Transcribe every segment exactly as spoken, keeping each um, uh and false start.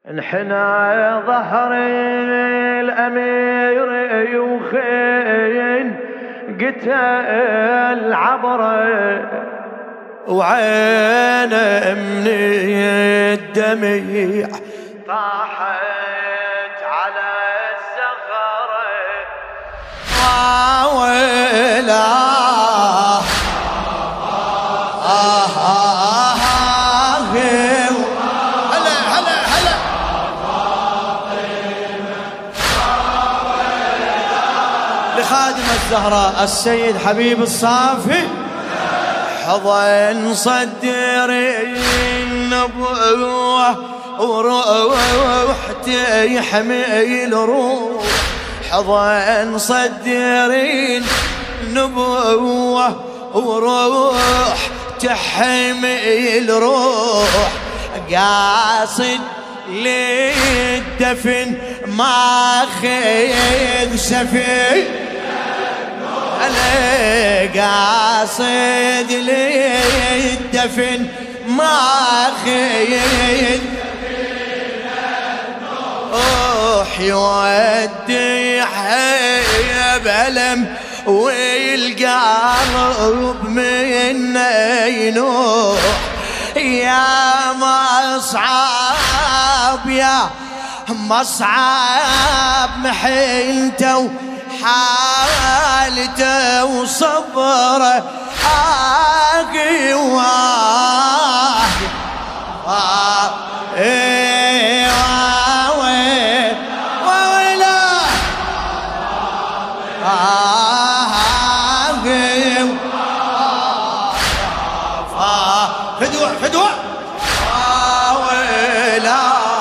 انحنى ظهر الأمير يوخين قتل عبره وعينه من الدميع طاحت على الزغرة ويلا آه آه آه هلا هلا هلا لخادم الزهراء السيد حبيب الصافي حضن صدري النبوة وروح تحمل روح حضن صدري النبوة وروح تحمل روح قاصد للدفن ما خذ سفين قاصد للدفن ما خذ روح يودي حيب ألم والقلب منه ينوح يا مصعب يا مصعب محنته حالته وصبره آقي واحد آه إيه واوي واويلا آقي آه فدوة فدوة واويلا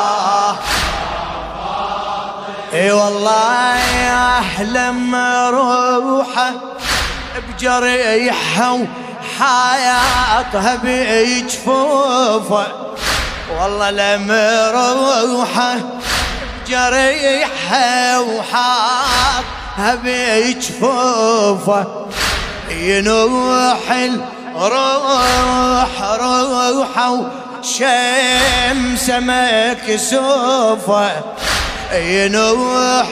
اي والله يا احلم روحه بجريحها وحياتها بجفوفه والله لما روحه بجريحها وحياتها بجفوفه ينوح الروح روحه شمس مكسوفه ينوح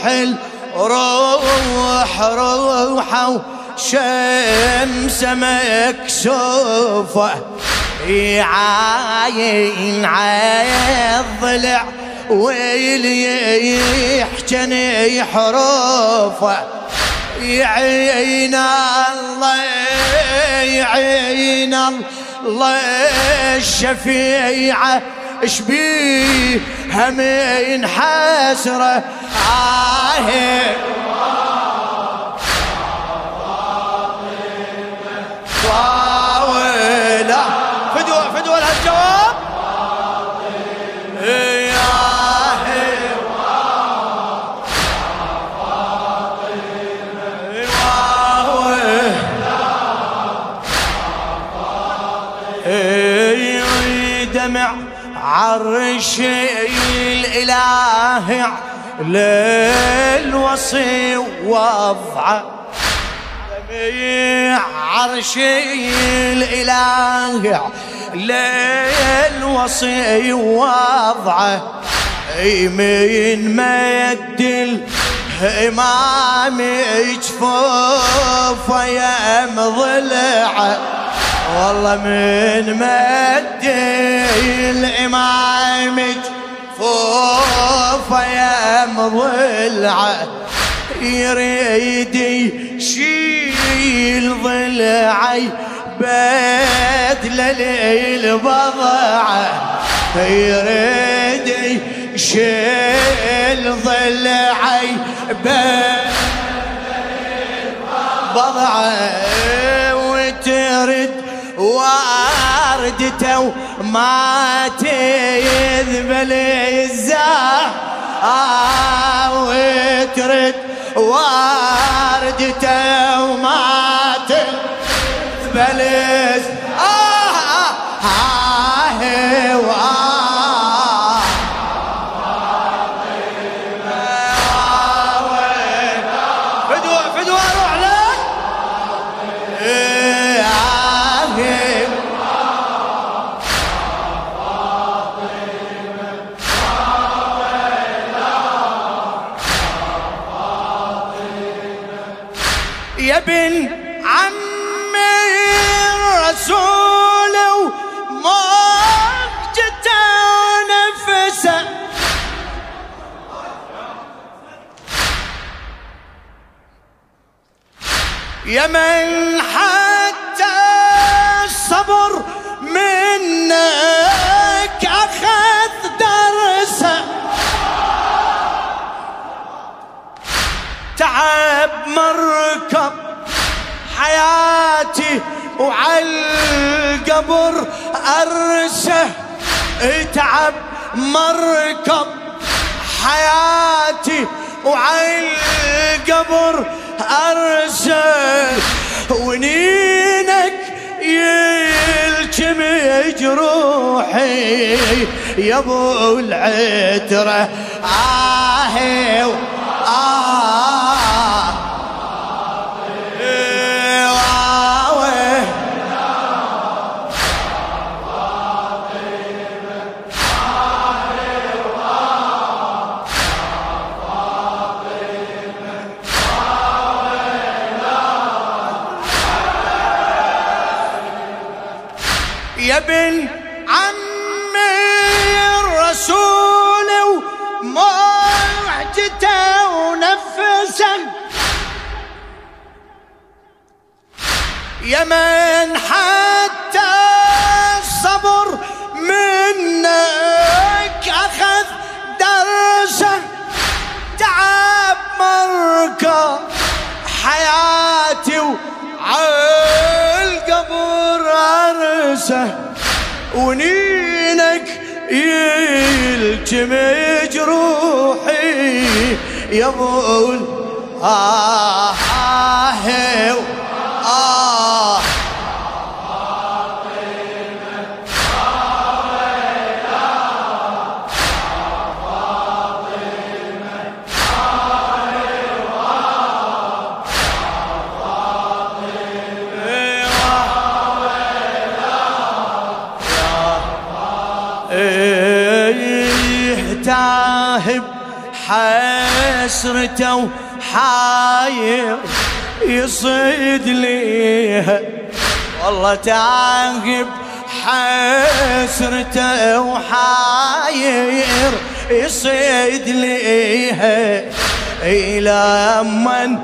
الروح روحه شمس مكسوفة يعاين عالضلع ويلي يحجن حروفه يعين الله يعين الله الشفيعة اشبيه همين حسرة آه واويلا فدوة فدوة لهالجواب دمع عرش الإله للوصي وضعه دمع عرش الإله للوصي وضعه من مد الإمام جفوفه يا مضلعه والله من مد الإمام جفوفه يا مضلعه يريد يشيل ضلعي بدل للبضعه يريد يشيل ضلعي بدل للبضعه وترد واردته ما تذبل الزهر وترد واردته وما تذبل الزهر فدوة فدوة روح لك يا بن عمي الرسول وموجته ونفسه يا من حتى الصبر منك أخذ درسه تعب مركب حياتي وعالقبر أرسه تعب مركب حياتي وعالقبر أرسه ونينك يلجم جروحي يا ابو العترة آه آه يا بن عمي الرسول وموجته ونفسه يا من حتى الصبر منك أخذ درسه تعب مركب حياتي وعالقبر أرسه ونينك يلجم جروحي يا ابو آه آه آه تاهب حسرته وحاير يصيد ليها والله تاهب حسرته وحاير يصيد ليها إلى من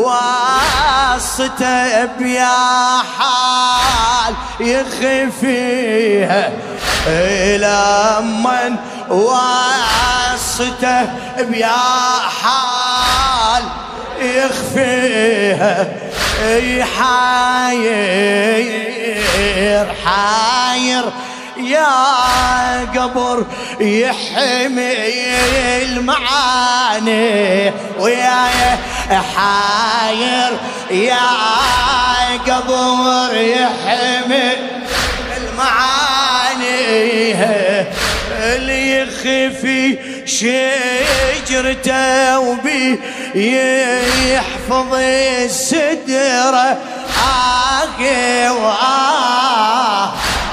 واسطه بيا حال يخفيها إلى من واسطه بيا حال يخفيها حاير حاير يا قبر يحمي المعاني ويا حاير يا قبر يحمي المعاني اللي يخفي شجرته وبي يحفظ السدرة آه وآه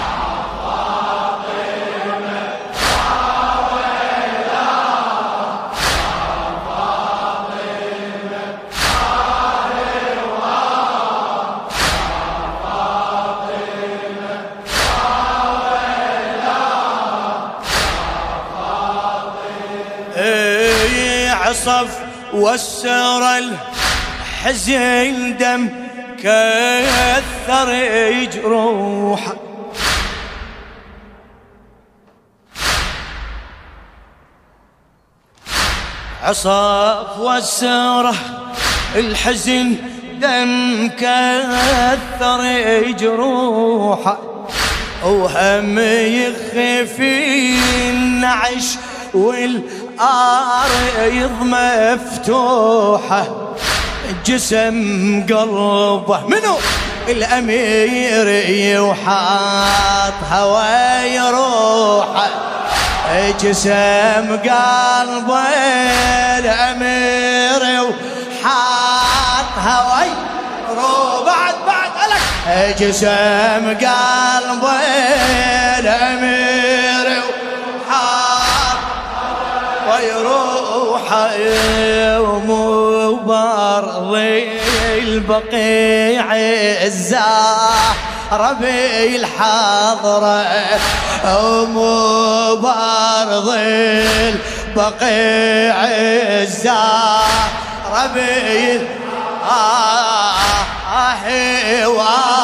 عصف وسر الحزن دم كثر جروحه عصف وسر الحزن دم كثر جروحه وهم يخفي النعش والأرض مفتوحة جسم قلبه منو الأمير وحاط هواي روحه جسم قلبه الأمير وحاط هواي روحه بعد بعد ألك جسم قلبه الأمير وحاط ويروح يوم برضي البقيع الزهرة بالحضرة ومبرضي البقيع الزهرة بالحضرة